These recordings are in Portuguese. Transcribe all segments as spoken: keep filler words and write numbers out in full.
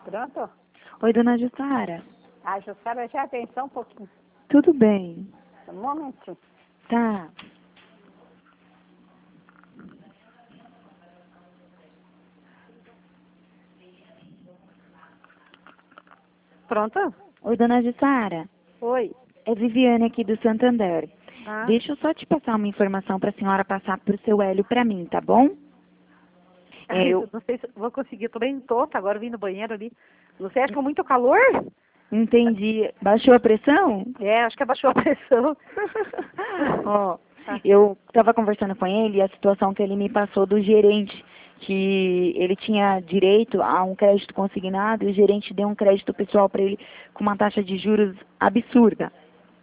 Pronto? Oi, dona Jussara. A Jussara já atenção um pouquinho. Tudo bem? Um momentinho. Tá. Pronto? Oi, dona Jussara. Oi. É Viviane aqui do Santander. Ah, Deixa eu só te passar uma informação para a senhora passar pro seu Hélio para mim, tá bom? É, eu não sei se vou conseguir. Tô bem tota agora, vim no banheiro ali. Você acha que é muito calor? entendi. Baixou a pressão? É, acho que abaixou a pressão. Ó, eu estava conversando com ele e a situação que ele me passou do gerente, que ele tinha direito a um crédito consignado e o gerente deu um crédito pessoal para ele com uma taxa de juros absurda.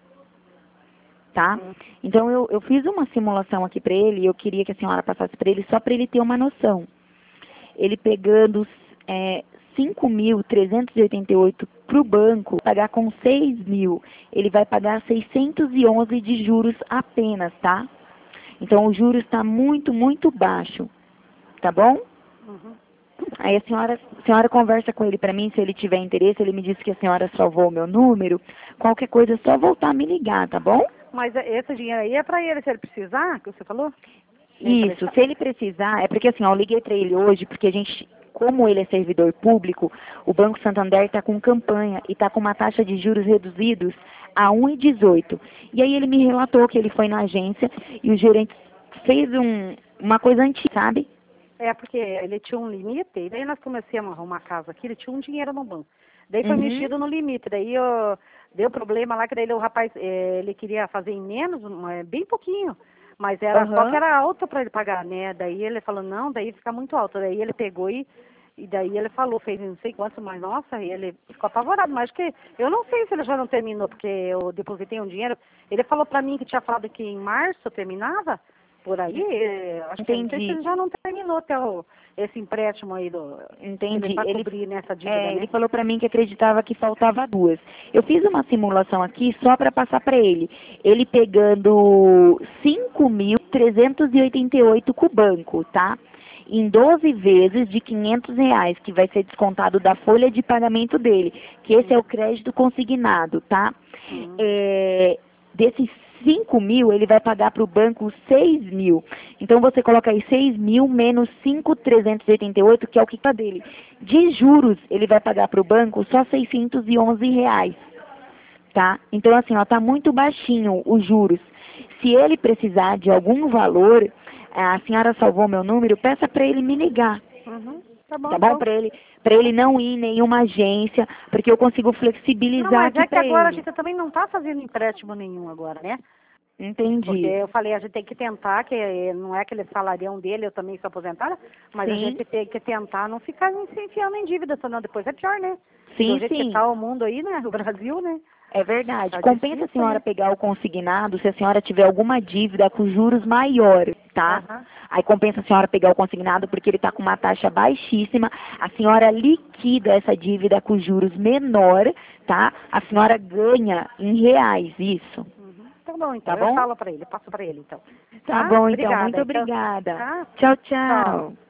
Tá? Hum. Então eu, eu fiz uma simulação aqui para ele e eu queria que a senhora passasse para ele só para ele ter uma noção. Ele pegando é, cinco mil trezentos e oitenta e oito para o banco, pagar com seis mil, ele vai pagar seiscentos e onze de juros apenas, tá? Então o juros está muito, muito baixo, tá bom? Uhum. Aí a senhora, a senhora conversa com ele para mim, se ele tiver interesse, ele me disse que a senhora salvou o meu número, qualquer coisa é só voltar a me ligar, tá bom? Mas esse dinheiro aí é pra ele, se ele precisar, que você falou? Isso, se ele precisar, é porque assim, ó, eu liguei para ele hoje, porque a gente, como ele é servidor público, o Banco Santander está com campanha e está com uma taxa de juros reduzidos a um vírgula dezoito. E aí ele me relatou que ele foi na agência e o gerente fez um, uma coisa antiga, sabe? É, porque ele tinha um limite, e daí nós começamos a arrumar a casa aqui, ele tinha um dinheiro no banco. Daí foi Uhum. mexido no limite, daí ó, deu problema lá, que daí o rapaz, eh, ele queria fazer em menos, eh, bem pouquinho, mas era só Aham. que era alto para ele pagar, né? Daí ele falou, não, daí fica muito alto. Daí ele pegou e, e daí ele falou, fez não sei quanto, mas nossa, ele ficou apavorado, mas que eu não sei se ele já não terminou, porque eu depositei um dinheiro. Ele falou para mim que tinha falado que em março terminava, por aí, eh, acho que não sei se Entendi. ele já não terminou até o, esse empréstimo aí do Entendi. para Ele, cobrir nessa dívida, é, né? ele falou para mim que acreditava que faltava duas. Eu fiz uma simulação aqui só para passar para ele. Ele pegando cinco mil trezentos e oitenta e oito com o banco, tá? Em doze vezes de quinhentos reais, que vai ser descontado da folha de pagamento dele, que esse é o crédito consignado, tá? Hum. É, desses cinco mil, ele vai pagar para o banco seis mil. Então, você coloca aí seis mil menos cinco mil trezentos e oitenta e oito, que é o que está dele. De juros, ele vai pagar para o banco só seiscentos e onze reais, tá? Então, assim, ó, tá muito baixinho os juros. Se ele precisar de algum valor, a senhora salvou meu número, peça para ele me ligar. Uhum. Tá bom, Tá bom? então. Para ele, para ele não ir em nenhuma agência, porque eu consigo Não, flexibilizar mas aqui é que para agora a ele. gente também não está fazendo empréstimo nenhum agora, né? Porque Entendi. eu falei, a gente tem que tentar, que não é aquele salarião dele, eu também sou aposentada, mas a Sim. gente tem que tentar não ficar se enfiando em dívida, senão depois é pior, né? Sim, Do jeito que sim. tá o mundo aí, né? O Brasil, né? É verdade. Tá Compensa a difícil, senhora né? pegar o consignado se a senhora tiver alguma dívida com juros maiores, tá? Aham. Aí compensa a senhora pegar o consignado porque ele está com uma taxa baixíssima. A senhora liquida essa dívida com juros menor, tá? A senhora ganha em reais isso. Uhum. Tá bom, então. Tá Eu bom? falo pra ele, passo pra ele, então. Tá bom, então. Obrigada, Muito então. obrigada. Tá? Tchau, Tchau. tchau.